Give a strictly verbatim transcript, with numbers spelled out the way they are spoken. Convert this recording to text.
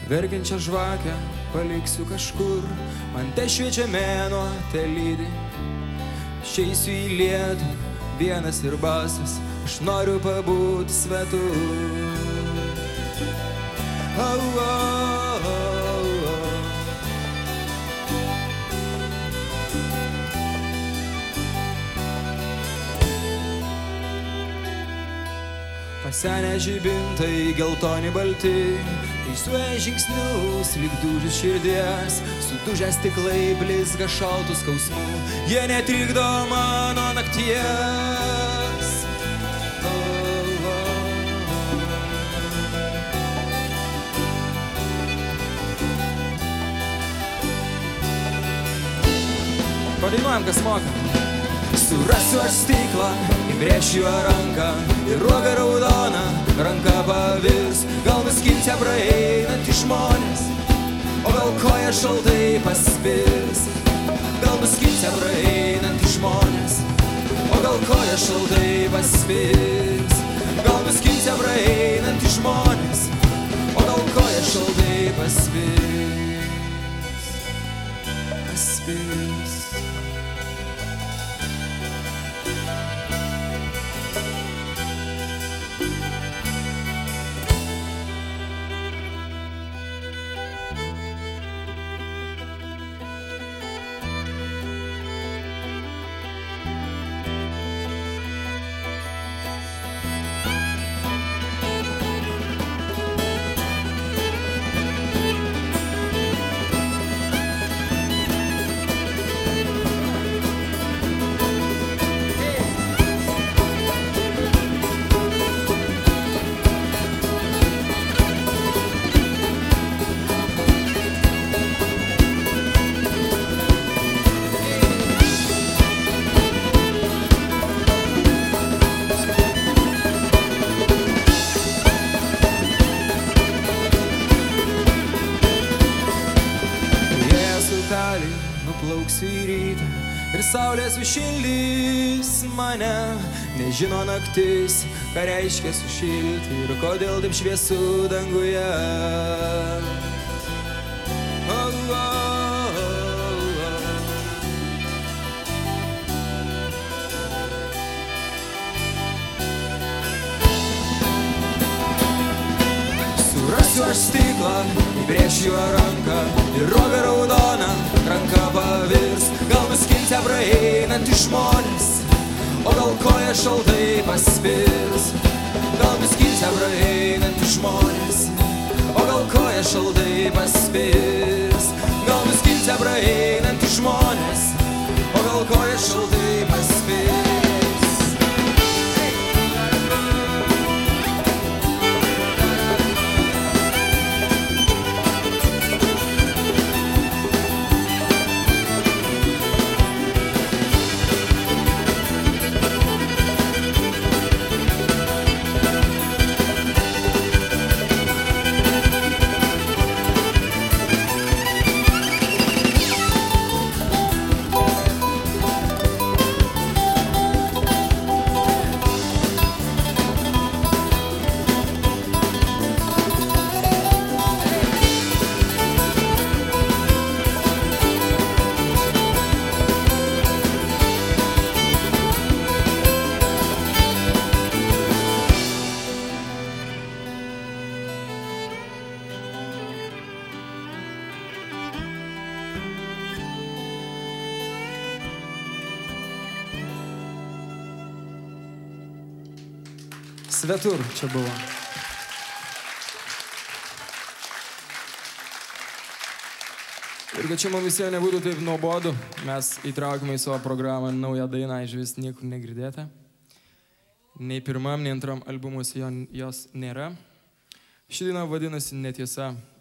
verkiančią žvakę paliksiu kažkur, man te šviečia mėnuo, te lydi. Išeisiu į lietų, vienas ir basas, aš noriu pabūti svetur. Oh, oh, oh, oh. Pasenę žibintai, geltoni balti, teisuoja žingsnius, lyg dūžius širdies, sudužę stiklai blizga šaltų skausmų, jie netrikdo mano nakties. Padainuojam, kas moka. Surasiu aš stiklą, įbrėšiu jo ranką, ir uoga raudona, ranka pavirs, gal nuskins ją praeinantys žmonės, o gal koja šaltai paspirs. Gal nuskins ją praeinantys žmonės, o gal koja šaltai paspirs. Gal nuskins ją praeinantys žmonės, o gal koja šaltai paspirs. Paspirs. Nuplauksiu į rytą ir saulė sušildys mane. Nežino naktis, ką reiškia sušilti ir kodėl taip šviesu danguje. Oh, oh, oh, oh. Surasiu aš stiklą, įbrėšiu jo ranką, ir uoga raudona, ranka pavirs, gal nuskins ją praeinantys žmonės, o gal koja šaltai paspirs. Gal nuskins ją praeinantys žmonės, o gal koja šaltai paspirs. Gal nuskins ją praeinantys žmonės, o gal koja šaltai paspirs. Svetur čia buvo. Ir kad čia mums visiems nebūtų taip nuobodu, mes įtraukime į savo programą naują dainą, iš vis niekur negirdėta. Nei pirmam, nei antram albumus jos nėra. Ši daina vadinasi Netiesa.